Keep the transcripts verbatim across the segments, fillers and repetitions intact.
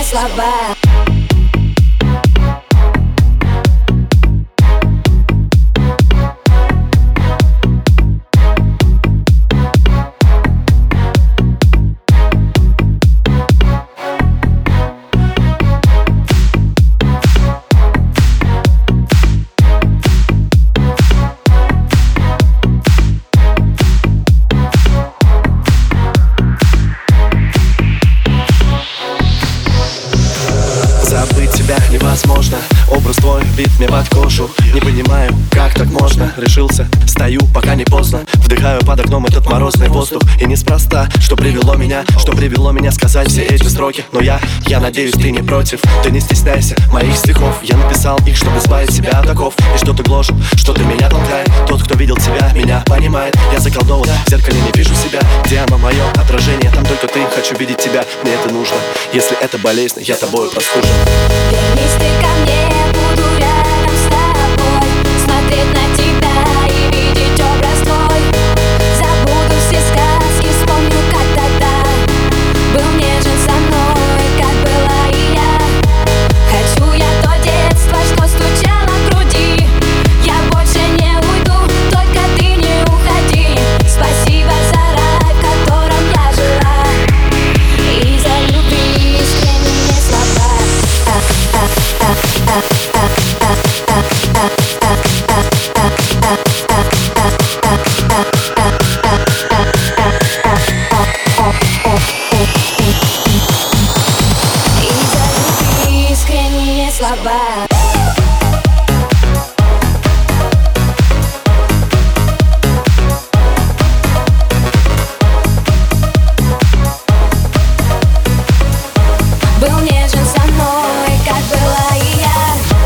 слова. Забыть тебя невозможно. Образ твой бит мне под кожу. Не понимаю, как так можно. Решился, стою, пока не поздно. Вдыхаю под окном этот морозный воздух. И неспроста, что привело меня, что привело меня сказать все эти строки. Но я, я надеюсь, ты не против. Ты не стесняйся моих стихов. Я написал их, чтобы избавить себя от оков. И что-то гложет, что-то меня толкает. Тот, кто видел тебя, меня понимает. Я заколдован, в зеркале не вижу себя. Где оно, мое отражение? Там только ты, хочу видеть тебя. Мне это нужно. Если это болезнь, я тобою простужен. Вернись ты ко мне, буду рядом с тобой, смотреть на тебя и видеть образ твой. Забуду все сказки, вспомню, как тогда был нежен со мной, как была и я. Хочу я то детство, что стучало в груди. Я больше не уйду, только ты не уходи. Спасибо за рай, в котором я жила, и за любви искренние слова. И за любви искренние слова. Был нежен со мной, как была и я.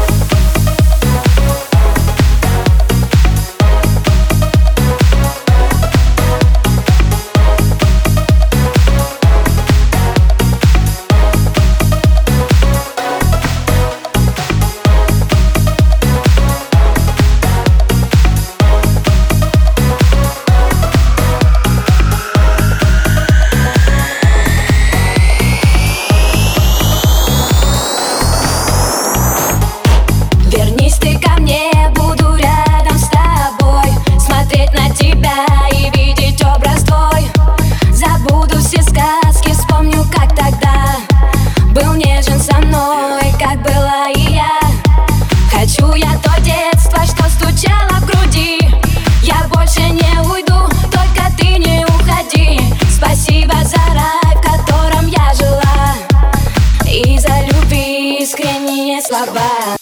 Вернись ты ко мне, буду рядом с тобой, смотреть на тебя и видеть образ твой. Забуду все сказки, вспомню, как тогда был нежен со мной, как была и я. Хочу я то детство, что стучало в груди. Я больше не уйду, только ты не уходи. Спасибо за рай, в котором я жила, и за любви искренние слова.